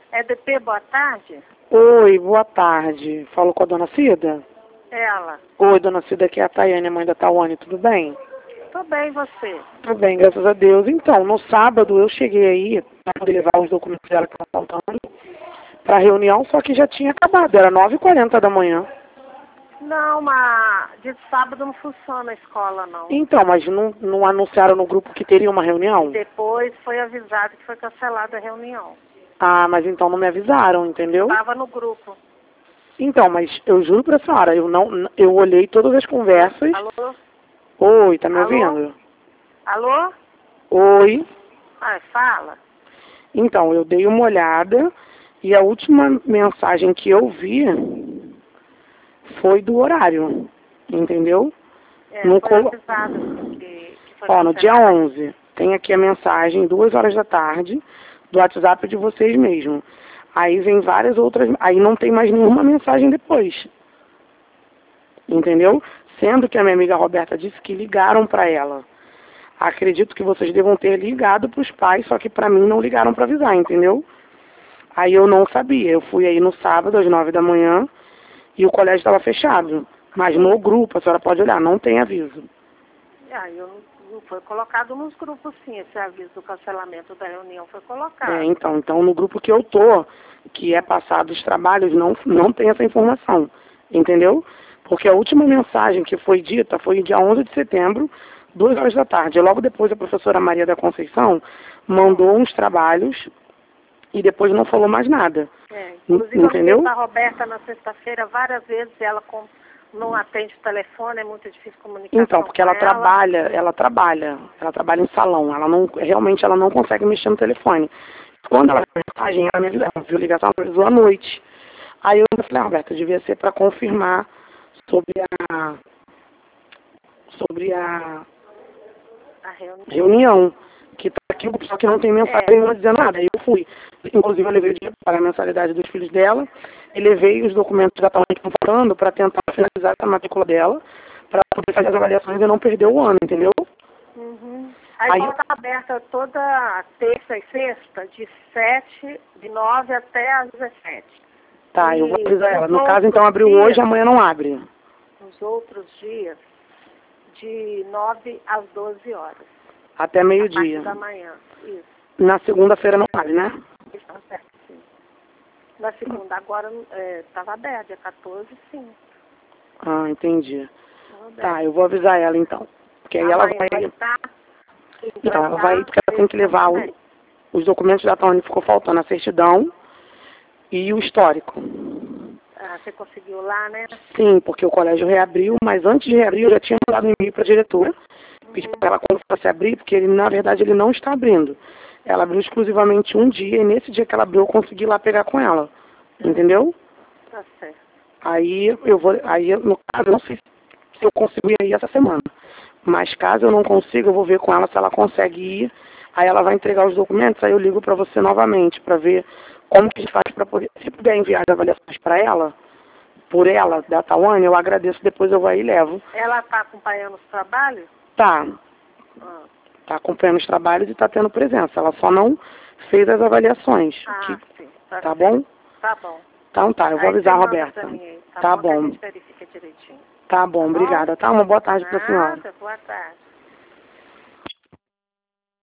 EDP, boa tarde. Oi, boa tarde. Falo com a dona Cida? Ela. Oi, dona Cida, aqui é a Tayane, mãe da Tawane, tudo bem? Tô bem, você? Tudo bem, graças a Deus. Então, no sábado eu cheguei aí para poder levar os documentos dela que estão faltando para a reunião, só que já tinha acabado, era 9h40 da manhã. Não, mas de sábado não funciona a escola, não. Então, mas não anunciaram no grupo que teria uma reunião? Depois foi avisado que foi cancelada a reunião. Ah, mas então não me avisaram, entendeu? Estava no grupo. Então, mas eu juro pra senhora, eu olhei todas as conversas. Alô? Oi, tá me Alô? ouvindo? Alô? Oi. Ah, fala. Então, eu dei uma olhada e a última mensagem que eu vi foi do horário, entendeu? Não Foi avisado que foi Ó, no dia cancelada. 11, tem aqui a mensagem, 2 horas da tarde, do WhatsApp de vocês mesmo. Aí vem várias outras, aí não tem mais nenhuma mensagem depois. Entendeu? Sendo que a minha amiga Roberta disse que ligaram para ela. Acredito que vocês devam ter ligado para os pais, só que para mim não ligaram para avisar, entendeu? Aí eu não sabia. Eu fui aí no sábado, às 9 da manhã, e o colégio estava fechado. Mas no grupo, a senhora pode olhar, não tem aviso. Não foi colocado nos grupos, sim. Esse aviso do cancelamento da reunião foi colocado. Então no grupo que eu tô, que é passado os trabalhos, não tem essa informação, entendeu? Porque a última mensagem que foi dita foi dia 11 de setembro, 2 horas da tarde. Logo depois a professora Maria da Conceição mandou uns trabalhos e depois não falou mais nada. Inclusive Entendeu? eu liguei para a Roberta na sexta-feira várias vezes, ela não atende o telefone, é muito difícil comunicar. Então, porque ela trabalha em salão, realmente ela não consegue mexer no telefone. Quando ela viu a mensagem, ela me avisou, ela viu a ligação, ela avisou à noite. Aí eu falei, Roberta, devia ser para confirmar sobre a reunião, que está aqui, só que não tem mensagem não dizendo nada. Aí eu fui. Inclusive, eu levei o dinheiro para pagar a mensalidade dos filhos dela, e levei os documentos da Tawane que estão faltando para tentar finalizar essa matrícula dela, para poder fazer as avaliações e não perder o ano, entendeu? A escola está aberta toda terça e sexta, de 9 até às 17. Tá, eu vou avisar ela. No caso, então, abriu hoje, amanhã não abre. Nos outros dias, de 9 às 12 horas. Até meio-dia. Da manhã, isso. Na segunda-feira não abre, né? Está certo, sim. Na segunda, agora estava aberto, dia 14, sim. Ah, entendi. Tá, eu vou avisar ela então. Porque aí ela vai. Então, ela vai, porque ela tem que levar os documentos da Tawane, ficou faltando a certidão e o histórico. Ah, você conseguiu lá, né? Sim, porque o colégio reabriu, mas antes de reabrir eu já tinha mandado um e-mail para a diretora, pedi para ela quando fosse abrir, porque ele, na verdade, ele não está abrindo. Ela abriu exclusivamente um dia, e nesse dia que ela abriu eu consegui ir lá pegar com ela. Entendeu? Tá certo. Aí no caso, eu não sei se eu consigo ir aí essa semana. Mas caso eu não consiga, eu vou ver com ela se ela consegue ir. Aí ela vai entregar os documentos, aí eu ligo para você novamente, para ver como que a gente faz para poder. Se puder enviar as avaliações para ela, por ela, da Tawane, eu agradeço, depois eu vou aí e levo. Ela está acompanhando os trabalhos? Tá. Tá acompanhando os trabalhos e tá tendo presença. Ela só não fez as avaliações. Sim. Tá bom? Tá bom. Então tá, eu vou avisar a Roberta. Tá bom. Tá bom, obrigada. Tá, uma boa tarde pra senhora. Boa tarde.